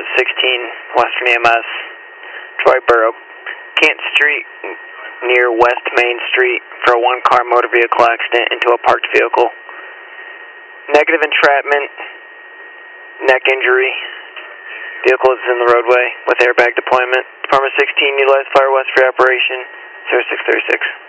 16 Western EMS, Troy Borough, Kent Street near West Main Street for a one-car motor vehicle accident into a parked vehicle. Negative entrapment, neck injury. Vehicle is in the roadway with airbag deployment. Department 16 utilized Fire West for operation 0636.